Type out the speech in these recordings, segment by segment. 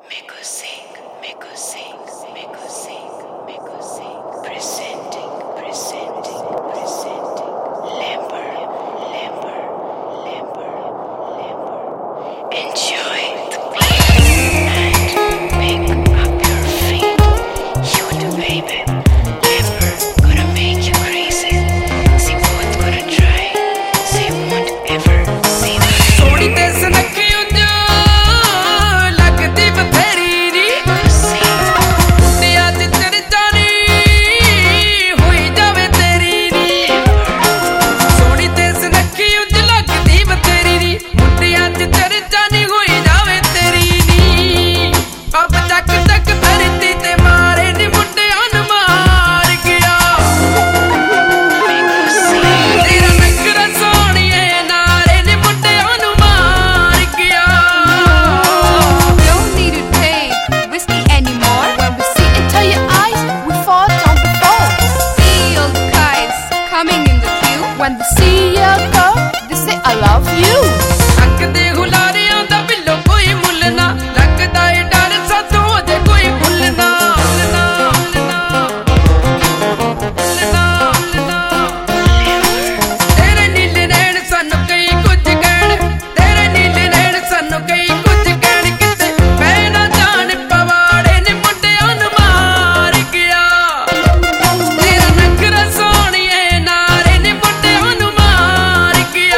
When they see you go, they say I love you. ਲੱਗਦੇ ਹੁਲਾਰਿਆਂ ਦਾ ਬਿੱਲੋ ਕੋਈ ਮੁੱਲ ਨਾ, ਲੱਗਦਾ ਏ ਡਰ ਸਾਥੋਂ ਜੇ ਕੋਈ ਭੁੱਲਣਾ। ਤੇਰੇ ਨੀਲੇ ਨੈਣ ਸਾਨੂੰ ਕਈ ਕੁਝ ਕਹਿਣ, ਤੇਰੇ ਨੀਲੇ ਨੈਣ ਸਾਨੂੰ ਕਈ ਕੁਝ ਕਹਿਣ, ਕਿਤੇ ਮੈਂ ਨਾ ਜਾਣ ਪਵਾੜੇ ਨੇ ਮੁੰਡਿਆਂ ਨੂੰ ਮਾਰ ਗਿਆ। ਤੇਰਾ ਨਖਰਾ ਸੋਹਣੀਏ ਨਾਰੇ ਨੇ ਮੁੰਡਿਆਂ ਨੂੰ ਮਾਰ ਗਿਆ।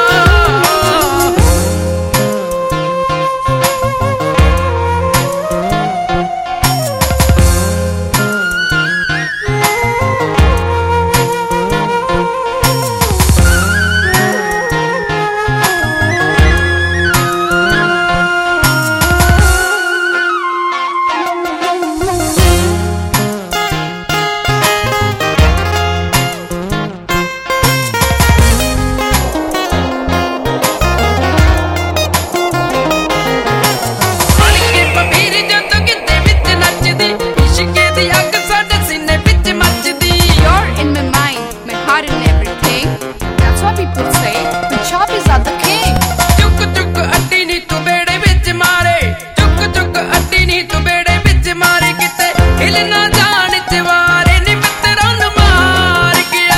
People say the choppies are the king. ਚੁੱਕ ਚੁੱਕ ਅੱਡੀ ਨੀ ਤੂੰ ਬੇੜੇ ਵਿੱਚ ਮਾਰੇ, ਚੁੱਕ ਚੁੱਕ ਅੱਡੀ ਨੀ ਤੂੰ ਬੇੜੇ ਵਿੱਚ ਮਾਰੇ, ਕਿਤੇ ਹਿਲ ਨਾ ਜਾਣ ਚਵਾਰੇ ਨੀ ਮਿੱਤਰਾਂ ਨੂੰ ਮਾਰ ਗਿਆ।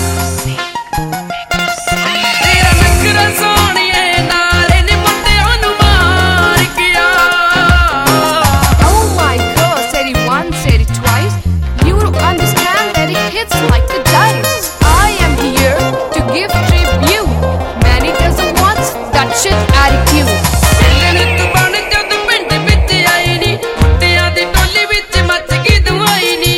ਤੇਰਾ ਨਖਰਾ ਸੋਹਣੀਏ ਨਾਰੇ ਨੀ ਮੁੰਡਿਆਂ ਨੂੰ ਮਾਰ ਗਿਆ। Oh my God, said it once, said it twice. You don't understand that it hits like the dice. I am here to give tribute. Many doesn't want that shit attitude. ਤੂੰ ਬਣ ਜਦ ਪਿੰਡ ਵਿੱਚ ਆਈ ਨੀ, ਮੁੰਡਿਆਂ ਦੀ ਟੋਲੀ ਵਿੱਚ ਮੱਚ ਗਈ ਦੁਆਈ ਨੀ।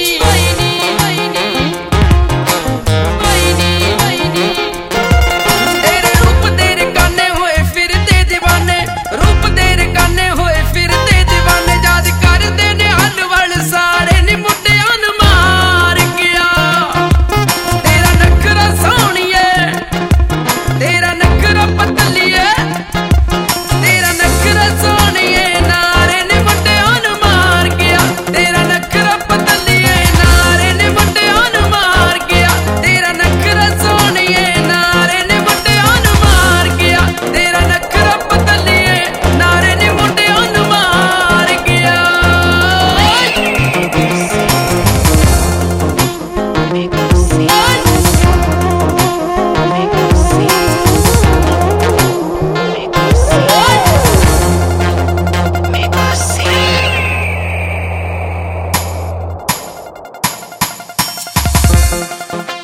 ਤੇਰੇ ਰੂਪ ਦੇ ਰਕਾਨੇ ਹੋਏ ਫਿਰਦੇ دیਵਾਨੇ, ਰੂਪ ਦੇ ਰਕਾਨੇ ਹੋਏ ਫਿਰਦੇ دیਵਾਨੇ, ਯਾਦ ਕਰਦੇ ਨੇ ਹਲਵਲ ਸਾਰੇ ਨੀ ਮੁੰਡਿਆਂ ਨੂੰ ਮਾਰ ਗਿਆ। ਤੇਰਾ ਨਖਰਾ ਸੋਹਣੀਏ, ਤੇਰਾ ਨਖਰਾ ਪਤਲੀਏ, ਤੇਰਾ ਨਖਰਾ ਸੋਹਣੀਏ ਨਾਰੇ ਨੇ ਮੁੰਡਿਆਂ ਨੂੰ ਮਾਰ ਗਿਆ। ਤੇਰਾ ਨਖਰਾ ਪਤਲੀਏ ਨਾਰੇ ਨੇ ਮੁੰਡਿਆਂ ਨੂੰ ਮਾਰ ਗਿਆ। ਤੇਰਾ ਨਖਰਾ ਸੋਹਣੀਏ ਨਾਰੇ ਨੇ ਮੁੰਡਿਆਂ ਨੂੰ ਮਾਰ ਗਿਆ। ਤੇਰਾ ਨਖਰਾ ਪਤਲੀਏ ਨਾਰੇ ਨੇ ਮੁੰਡਿਆਂ ਨੂੰ ਮਾਰ ਗਿਆ। Make us see.